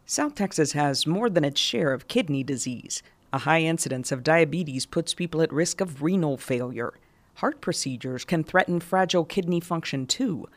South Texas has more than its share of kidney disease. A high incidence of diabetes puts people at risk of renal failure. Heart procedures can threaten fragile kidney function too.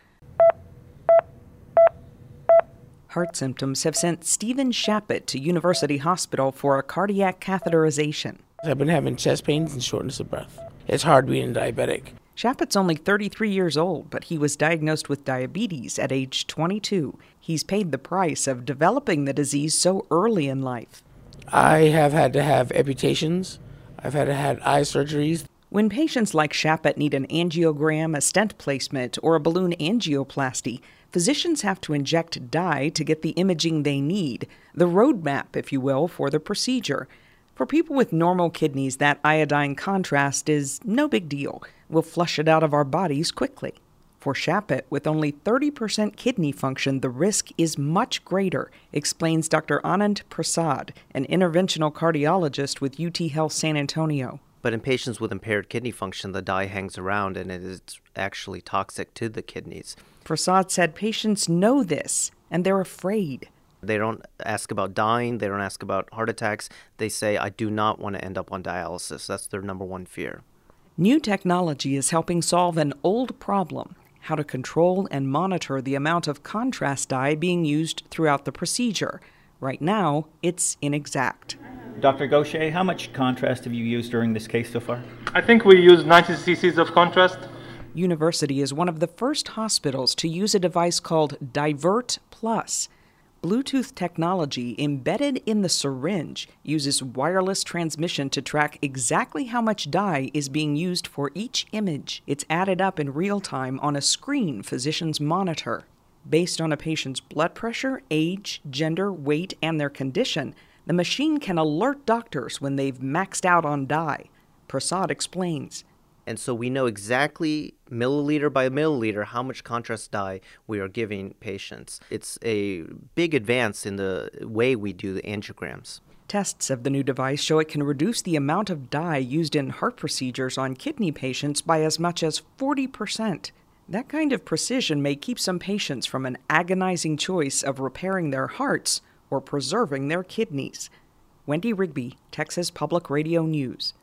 Heart symptoms have sent Stephen Shappett to University Hospital for a cardiac catheterization. I've been having chest pains and shortness of breath. It's hard being diabetic. Shappett's only 33 years old, but he was diagnosed with diabetes at age 22. He's paid the price of developing the disease so early in life. I have had to have amputations. I've had to have eye surgeries. When patients like Shappett need an angiogram, a stent placement, or a balloon angioplasty, physicians have to inject dye to get the imaging they need, the roadmap, if you will, for the procedure. For people with normal kidneys, that iodine contrast is no big deal. We'll flush it out of our bodies quickly. For Shappett, with only 30% kidney function, the risk is much greater, explains Dr. Anand Prasad, an interventional cardiologist with UT Health San Antonio. But in patients with impaired kidney function, the dye hangs around and it is actually toxic to the kidneys. Prasad said patients know this, and they're afraid. They don't ask about dying. They don't ask about heart attacks. They say, I do not want to end up on dialysis. That's their number one fear. New technology is helping solve an old problem: how to control and monitor the amount of contrast dye being used throughout the procedure. Right now, it's inexact. Dr. Gaucher, how much contrast have you used during this case so far? I think we used 90 cc's of contrast. University is one of the first hospitals to use a device called Divert Plus. Bluetooth technology embedded in the syringe uses wireless transmission to track exactly how much dye is being used for each image. It's added up in real time on a screen physicians monitor. Based on a patient's blood pressure, age, gender, weight, and their condition, the machine can alert doctors when they've maxed out on dye. Prasad explains. And so we know exactly milliliter by milliliter how much contrast dye we are giving patients. It's a big advance in the way we do the angiograms. Tests of the new device show it can reduce the amount of dye used in heart procedures on kidney patients by as much as 40%. That kind of precision may keep some patients from an agonizing choice of repairing their hearts or preserving their kidneys. Wendy Rigby, Texas Public Radio News.